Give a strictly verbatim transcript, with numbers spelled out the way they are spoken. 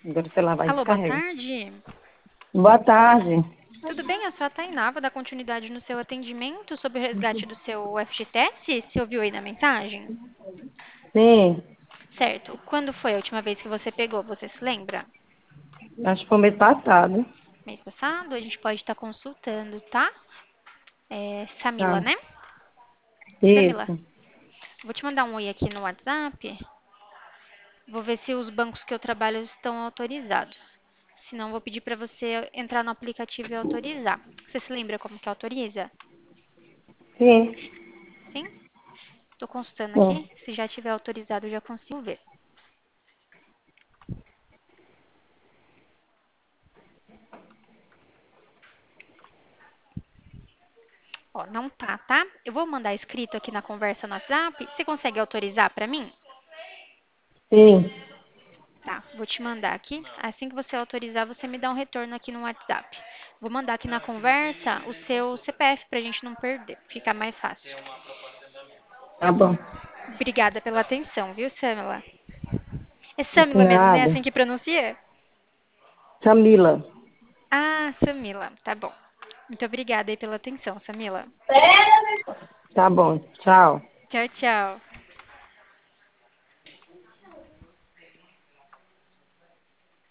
Agora o celular vai Alô, boa descarregar. tarde. Boa tarde. Tudo bem? Eu sou a Tainá, vou dar continuidade no seu atendimento sobre o resgate do seu F G T S. Você ouviu aí na mensagem? Sim, Certo. Quando foi a última vez que você pegou? Você se lembra? acho que foi mês passado. Mês passado? A gente pode estar consultando, tá? É Samila, Tá. né? Samila, Isso. vou te mandar um oi aqui no WhatsApp. Vou ver se os bancos que eu trabalho estão autorizados. Se não, vou pedir para você entrar no aplicativo e autorizar. Você se lembra como que autoriza? Sim. Sim? Estou consultando Sim. aqui. Se já tiver autorizado, eu já consigo ver. Ó, não tá, tá? Eu vou mandar escrito aqui na conversa no WhatsApp. Você consegue autorizar para mim? Sim. Tá, vou te mandar aqui. Assim que você autorizar, você me dá um retorno aqui no WhatsApp. Vou mandar aqui na conversa o seu C P F pra gente não perder. Fica mais fácil. Tá bom. Obrigada pela atenção, viu, Samila? É Samila mesmo, né? Nada. Assim que pronuncia? Camila. Ah, Samila. Tá bom. Muito obrigada aí pela atenção, Samila. Tá bom. Tchau. Tchau, tchau.